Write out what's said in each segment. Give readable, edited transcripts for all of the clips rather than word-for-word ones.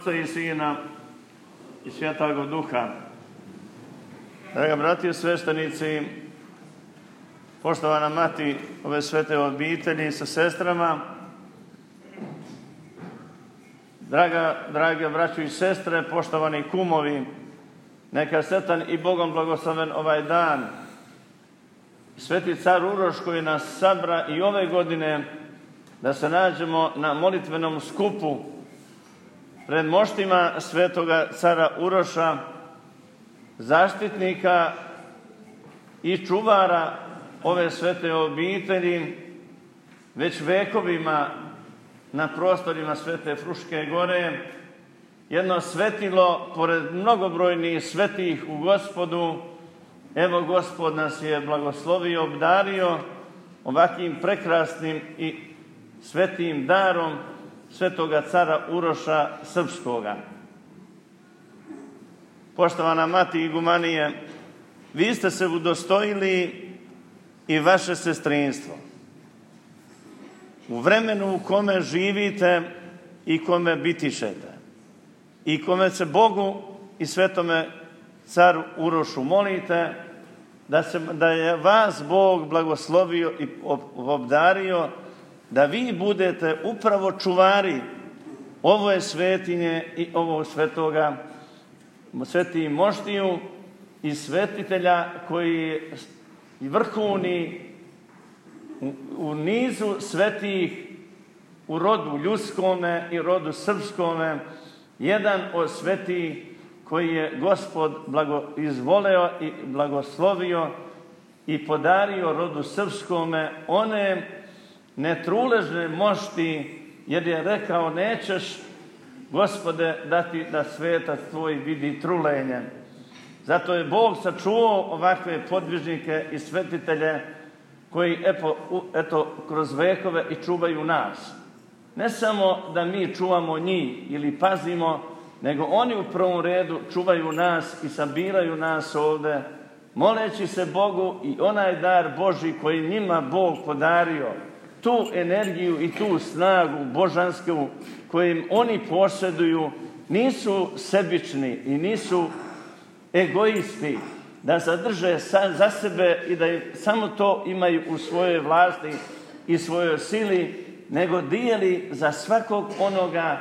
I Sina i Svjetog Duha. Draga bratije sveštenici, poštovana mati ove svete obitelji sa sestrama, drage braćo i sestre, poštovani kumovi, neka sretan i Bogom blagosloven ovaj dan. Sveti car Uroš koji nas sabra i ove godine da se nađemo na molitvenom skupu pred moštima svetoga cara Uroša, zaštitnika i čuvara ove svete obitelji, već vekovima na prostorima Svete Fruške gore, jedno svetilo pored mnogobrojnih svetih u Gospodu. Evo, Gospod nas je blagoslovio, obdario ovakvim prekrasnim i svetim darom svetoga cara Uroša Srpskoga. Poštovana mati igumanije, vi ste se udostojili i vaše sestrinstvo u vremenu u kome živite i kome bitišete i kome se Bogu i svetome caru Urošu molite, da je vas Bog blagoslovio i obdario da vi budete upravo čuvari ove svetinje i ovog sveti moštiju i svetitelja koji je vrhovni u nizu svetih u rodu ljudskome i rodu srpskome, jedan od svetih koji je Gospod izvoleo i blagoslovio i podario rodu srpskome one netruležne mošti, jer je rekao: nećeš, Gospode, dati da svetac tvoj vidi trulenje. Zato je Bog sačuvao ovakve podvižnike i svetitelje koji eto kroz vekove i čuvaju nas. Ne samo da mi čuvamo njih ili pazimo, nego oni u prvom redu čuvaju nas i sabiraju nas ovde, moleći se Bogu i onaj dar Božji koji njima Bog podario, tu energiju i tu snagu božansku kojim oni posjeduju, nisu sebični i nisu egoisti da zadrže za sebe i da samo to imaju u svojoj vlasti i svojoj sili, nego dijeli za svakog onoga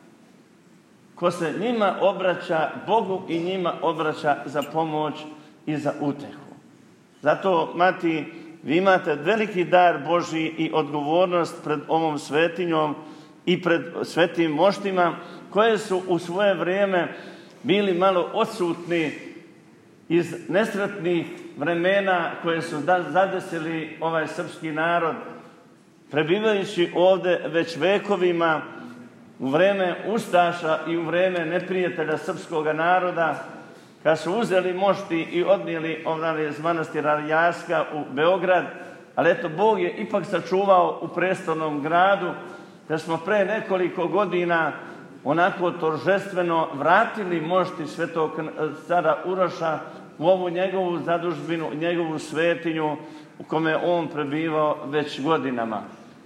ko se njima obraća, Bogu i njima obraća za pomoć i za utehu. Zato, mati, vi imate veliki dar Božji i odgovornost pred ovom svetinjom i pred svetim moštima koje su u svoje vrijeme bili malo odsutni iz nesretnih vremena koje su zadesili ovaj srpski narod, prebivajući ovde već vekovima u vreme ustaša i u vreme neprijatelja srpskoga naroda, kad su uzeli mošti i odnijeli iz manastira Jaska u Beograd, ali eto, Bog je ipak sačuvao u prestolnom gradu, da smo pre nekoliko godina onako toržestveno vratili mošti svetog cara Uroša u ovu njegovu zadužbinu, njegovu svetinju u kome je on prebivao već godinama.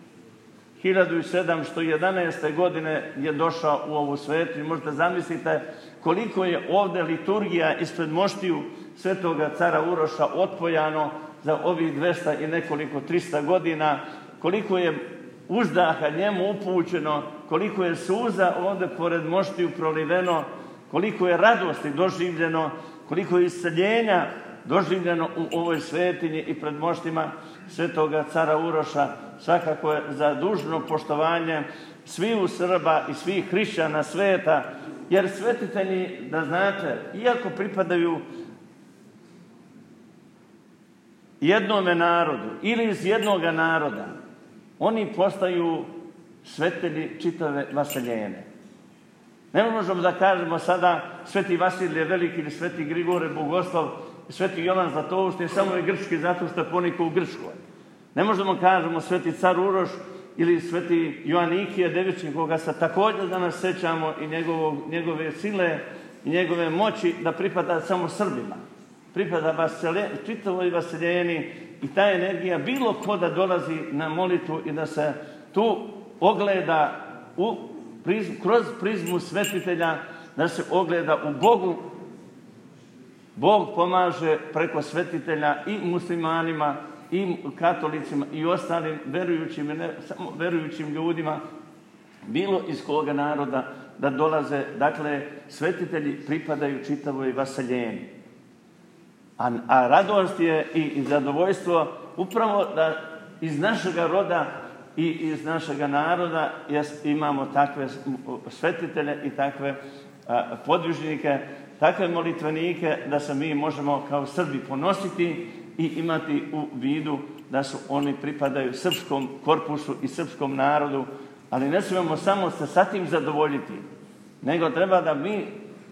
1711. godine je došao u ovu svetinju. Možete zamislite koliko je ovde liturgija ispred moštiju svetoga cara Uroša otpojano za ovih 200 i nekoliko 300 godina, koliko je uzdaha njemu upućeno, koliko je suza ovde pored moštiju proliveno, koliko je radosti doživljeno, koliko je isceljenja doživljeno u ovoj svetinji i pred moštima svetoga cara Uroša. Svakako je za dužno poštovanje sviju Srba i svih hrišćana sveta, jer svetitelji, da znate, iako pripadaju jednome narodu ili iz jednoga naroda, oni postaju svetitelji čitave vaseljene. Ne možemo da kažemo sada sveti Vasilije Veliki ili sveti Grigore Bogoslov i sveti Jovan Zlatoust, samo je grčki zato što je ponikao u Grčkoj. Ne možemo kažemo sveti car Uroš ili sveti Joanikije Devičnik, koga se također danas sećamo i njegove sile i njegove moći, da pripada samo Srbima. Pripada čitavoj vaseljeni i ta energija bilo ko da dolazi na molitvu i da se tu ogleda u kroz prizmu svetitelja da se ogleda u Bogu. Bog pomaže preko svetitelja i muslimanima, i katolicima, i ostalim verujućim, ne samo verujućim ljudima, bilo iz koga naroda da dolaze. Dakle, svetitelji pripadaju čitavoj vaseljeni. A radost je i zadovoljstvo upravo da iz našega roda i iz našega naroda imamo takve svetitelje i takve podvižnike, takve molitvenike da se mi možemo kao Srbi ponositi i imati u vidu da su oni pripadaju srpskom korpusu i srpskom narodu, ali ne smijemo samo se sa tim zadovoljiti, nego treba da mi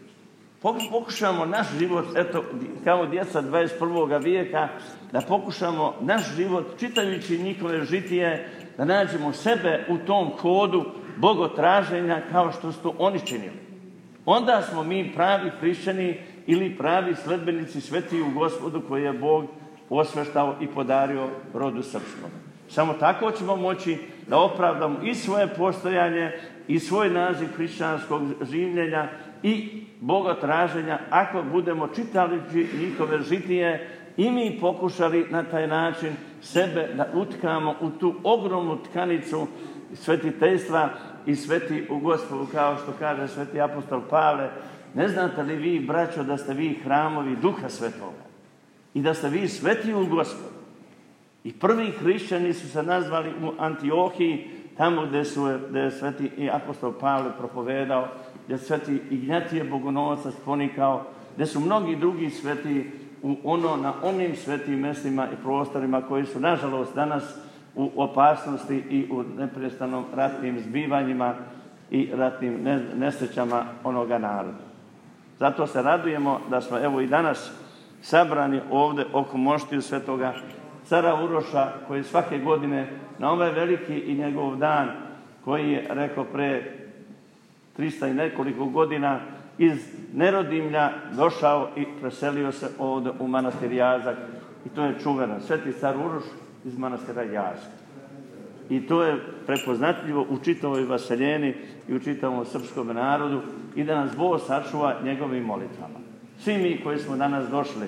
pokušamo naš život, eto, kao djeca 21. vijeka, da pokušamo naš život, čitajući njihove žitije, da nađemo sebe u tom hodu bogotraženja kao što su oni činili. Onda smo mi pravi hrišćani ili pravi sledbenici sveti u Gospodu koji je Bog osveštao i podario rodu srpskom. Samo tako ćemo moći da opravdamo i svoje postojanje i svoj naziv hrišćanskog življenja i bogotraženja ako budemo čitali njihove žitije i mi pokušali na taj način sebe da utkamo u tu ogromnu tkanicu svetiteljstva i sveti u Gospodu, kao što kaže sveti apostol Pavle. Ne znate li vi, braćo, da ste vi hramovi Duha Svetoga i da ste vi sveti u Gospodu? I prvi hrišćani su se nazvali u Antiohiji, tamo gdje je sveti i apostol Pavle propovedao, gdje je sveti Ignjatije Bogunovac ponikao, gdje su mnogi drugi sveti na onim svetim mjestima i prostorima koji su, nažalost, danas u opasnosti i u neprestanom ratnim zbivanjima i ratnim nesrećama onoga naroda. Zato se radujemo da smo evo i danas sabrani ovdje oko moštiju svetoga cara Uroša, koji svake godine na ovaj veliki i njegov dan, koji je, rekao, pre 300 i nekoliko godina iz Nerodimlja došao i preselio se ovdje u manastir Jazak. I to je čuveno. Sveti car Uroš iz manastira Jazak. I to je prepoznatljivo u čitavoj vaseljeni i u čitavom srpskom narodu i da nas Bog sačuva njegovim molitvama. Svi mi koji smo danas došli,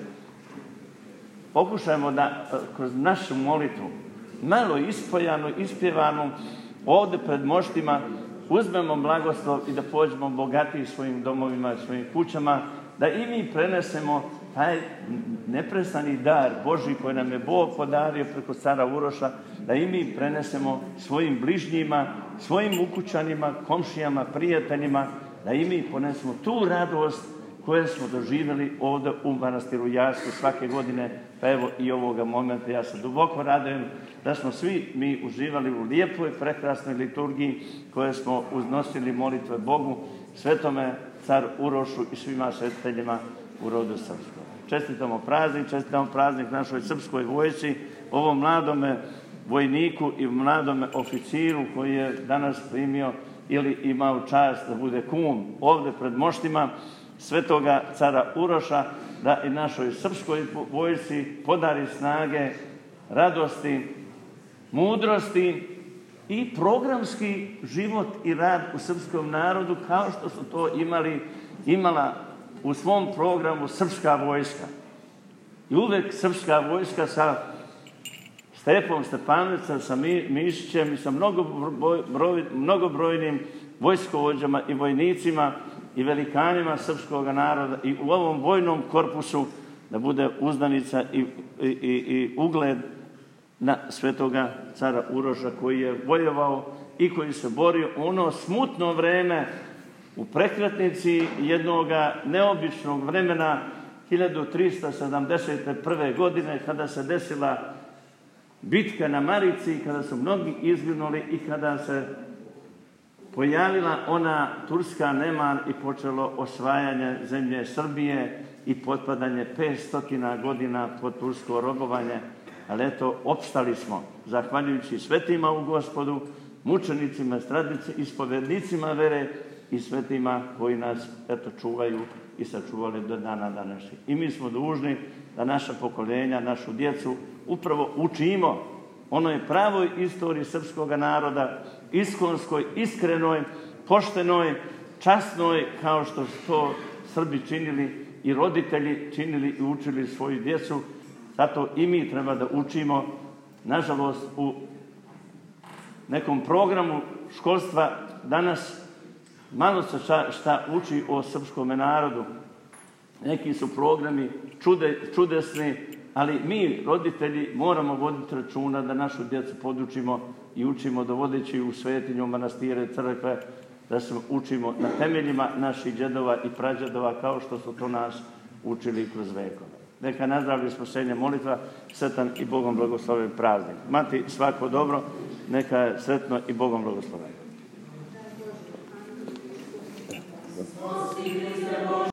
pokušajmo da kroz našu molitvu, malo ispojanu, ispjevanu, ovdje pred moštima, uzmemo blagoslov i da pođemo bogatiji svojim domovima i svojim kućama, da i mi prenesemo taj neprestani dar Božji koji nam je Bog podario preko cara Uroša, da i mi prenesemo svojim bližnjima, svojim ukućanima, komšijama, prijateljima, da i mi ponesemo tu radost koje smo doživjeli ovdje u manastiru Jasku svake godine, pa evo i ovoga momenta. Ja se duboko radujem da smo svi mi uživali u lijepoj, prekrasnoj liturgiji koje smo uznosili molitve Bogu, svetome car Urošu i svima svetiteljima u rodu srpskom. Čestitamo praznik našoj srpskoj vojsci, ovom mladome vojniku i mladome oficiru koji je danas primio ili imao čast da bude kum ovdje pred moštima svetoga cara Uroša, da i našoj srpskoj vojsci podari snage, radosti, mudrosti i programski život i rad u srpskom narodu kao što su to imala u svom programu srpska vojska. I uvek srpska vojska sa Stepom Stepanovicem, sa Mišićem i sa mnogobrojnim vojskovođama i vojnicima i velikanima srpskog naroda i u ovom vojnom korpusu da bude uzdanica i ugled na svetoga cara Uroša koji je vojevao i koji se borio u ono smutno vreme u prekretnici jednoga neobičnog vremena 1371. godine kada se desila bitka na Marici, kada su mnogi izginuli i kada se pojavila ona turska neman i počelo osvajanje zemlje Srbije i potpadanje 500 godina pod tursko robovanje. Ali eto, opstali smo, zahvaljujući svetima u Gospodu, mučenicima, stradnicima, ispovednicima vere i svetima koji nas čuvaju i sačuvali do dana današnjeg. I mi smo dužni da naša pokoljenja, našu djecu upravo učimo onoj pravoj istoriji srpskog naroda, iskonskoj, iskrenoj, poštenoj, časnoj, kao što su to Srbi činili i roditelji činili i učili svoju djecu. Zato i mi treba da učimo. Nažalost, u nekom programu školstva danas malo se šta uči o srpskom narodu. Neki su programi čudesni, ali mi, roditelji, moramo voditi računa da našu djecu podučimo i učimo dovodeći u svetinju, manastire, crkve, da se učimo na temeljima naših djedova i prađedova, kao što su to nas učili kroz vekove. Neka nazdravlje spasenje molitva, sretan i Bogom blagosloven praznik. Mati, svako dobro, neka je sretno i Bogom blagosloven.